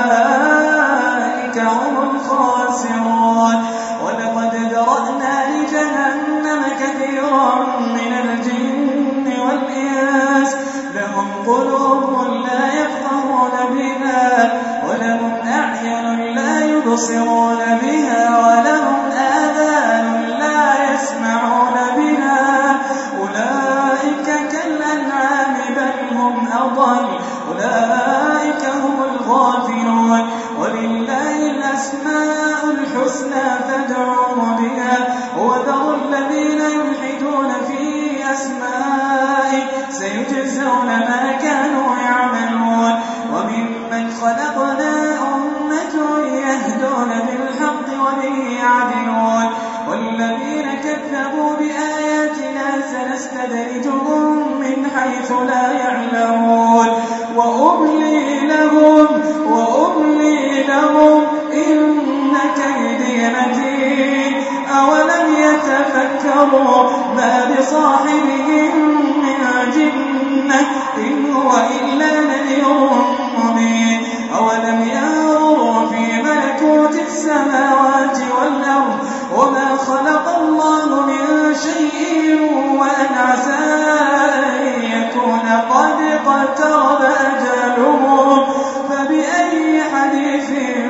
هم الخاسرون ولقد ذرأنا لجهنم كثيرا من الجن والإنس لهم قلوب لا يفقهون بها ولهم أعين لا يبصرون بها ولهم آذان لا يسمعون بها أولئك كالأنعام بل هم أضل أولئك هم الغافلون ولله الأسماء الحسنى فادعوه بها وذروا الذين يلحدون في أسمائه سيجزون ما كانوا يعملون وممن خلقنا أمة يهدون بالحق وبه يعدلون والذين كذبوا بآياتنا سنستدرجهم من حيث لا يعلمون وأملي لهم وأملي لهم إن كيدي متين أولم يتفكروا ما بصاحبهم من جنة إن هو إلا نذير مبين أولم ينظروا في ملكوت السماوات والأرض وما خلق الله من شيء وأن عسى أن يكون قد اقترب أجلهم فبأي حديث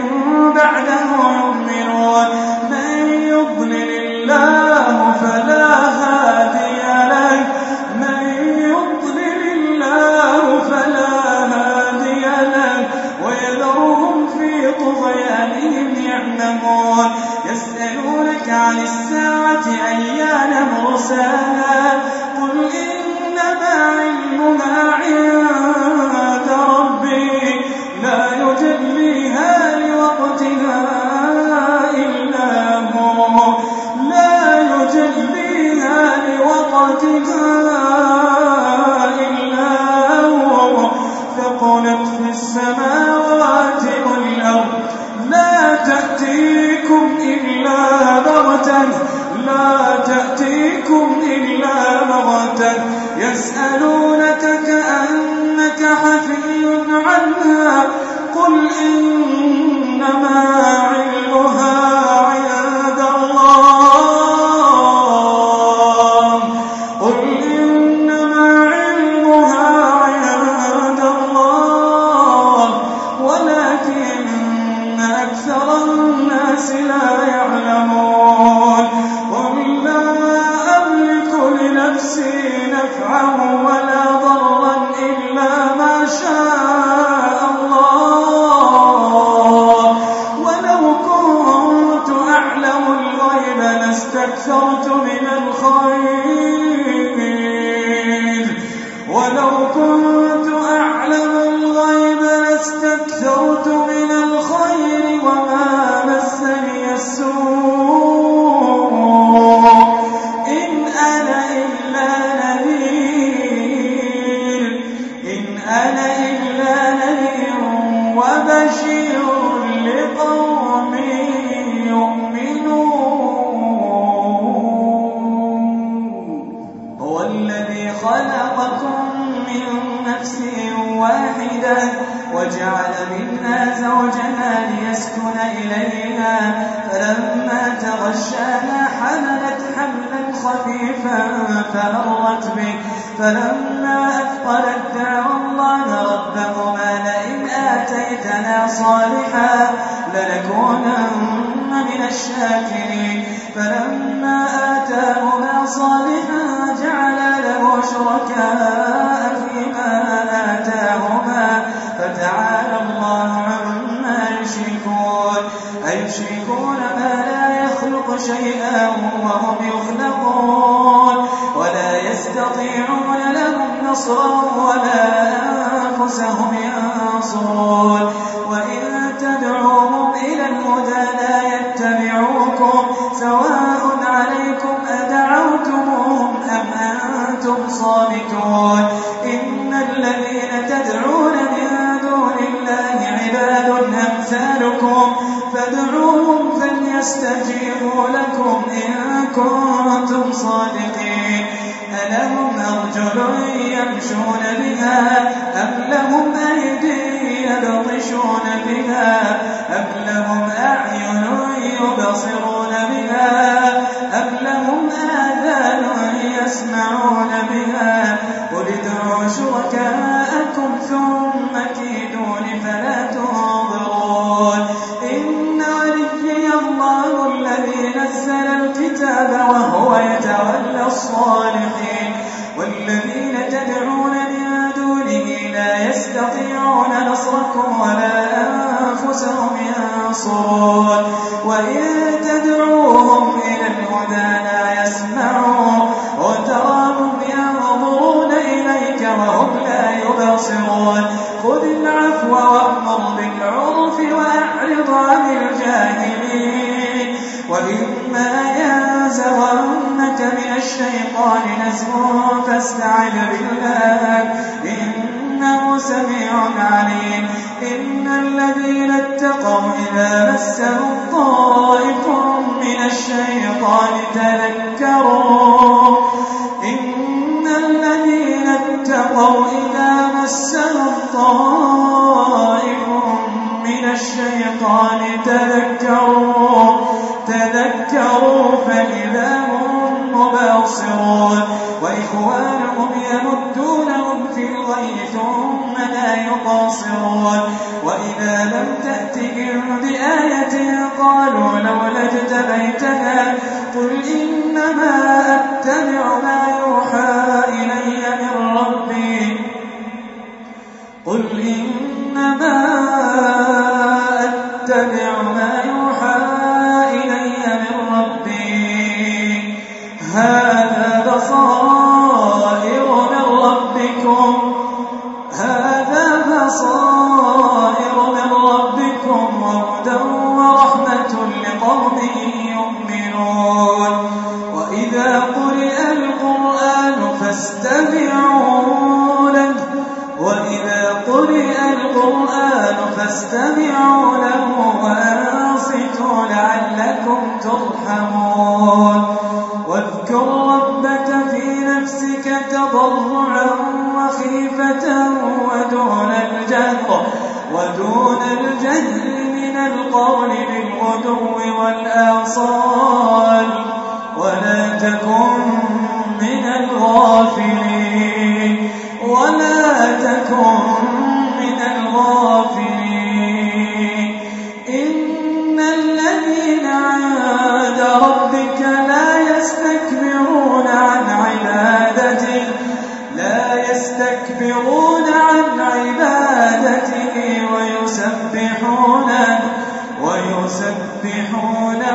بعده يؤمنون من يضلل الله فلا هادي له من يضلل الله فلا هادي له ويذرهم في طغيانهم يعمهون يسألونك عن الساعة أيان مرساها قل إنما علمها عند ربي لا يجليها لوقتها إلا هو لا يجليها لوقتها إلا هو ثقلت في السماوات والأرض لا تأتيكم إلا بغتة لا تأتيكم إلا بغتة يسألونك كأنك حفي عنها قل إنما علمها عند الله قل إنما علمها عند الله ولكن أكثر الناس لا يعلمون قل لا أملك لنفسي نفعا ولا ضرا إلا ما شاء الله ولو كنت أعلم الغيب لاستكثرت من الخير ولو كنت أعلم الغيب لاستكثرت من الخير وما مسني السوء إن أنا إلا نذير إن أنا إلا نذير وبشير لقوم يؤمنون هو الذي خلقكم من نفس واحدة وجعل منها زوجها ليسكن إليها فلما تغشاها حملت حملا خفيفا فمرت به فلما أثقلت دعوا الله ربهما لئن آتيتنا صالحا لنكونن من الشاكرين فلما آتاهما صالحا جعل له شركاء فيما آتاهما فتعالى الله عما يشركون أيشركون ما لا يخلق شيئا وهم يخلقون ولا يستطيعون لهم نصرا ولا أنفسهم ينصرون وإن تدعوهم إلى الهدى لا يتبعوكم سواء عليكم أدعوتموهم أم أنتم صامتون إن الذين تدعون من دون الله عباد أمثالكم فادعوهم فليستجيبوا لكم إن كنتم صادقين ألهم أرجل يمشون بها أم لهم أيدي يبطشون بها أم لهم أعين يبصرون بها أم لهم آذان يسمعون بها قل ادعوا شركاءكم ثم كيدون فلا تنظرون إن وليي الله الذي نزل الكتاب وهو يتولى الصالحين والذين تدعون من دونه لا يستطيعون نصركم ولا أنفسهم ينصرون وإن تدعوهم إلى الهدى لا يسمعون وتراهم ينظرون إليك وهم لا يبصرون خذ العفو وأمر بالعرف وأعرض عن الجاهلين وإما ينزغنك من الشيطان نزغ فاستعذ بالله إنه سميع عليم إن الذين اتقوا إذا مسهم طائف من الشيطان تذكروا إن الذين اتقوا إذا مسهم طائف من الشيطان تذكروا تذكروا فإذا هم مبصرون وإخوانهم يمدونهم في الغي ثم لا يقاصرون وإذا لم تأتهم بآية قالوا لولا اجتبيتها قل إنما أتبع ما يوحى إلي من ربي قل إنما أتبع ما يوحى إلي من ربي هذا بصائر من ربكم هذا بصائر من ربكم وهدى ورحمة لقوم يؤمنون وإذا قرئ القرآن فاستمعوا له وإذا قرئ القرآن فاستمعوا له وأنصتوا لعلكم ترحمون واذكر ربك في نفسك تضرعا وخيفة ودون الجهر ودون الجهر من القول بالغدو والآصال ولا تكن من الغافلين ولا تكن من الغافلين إن الذين عند ربك لا يستكبرون عن عبادته لا يستكبرون عن عبادته ويسبحونه ويسبحونه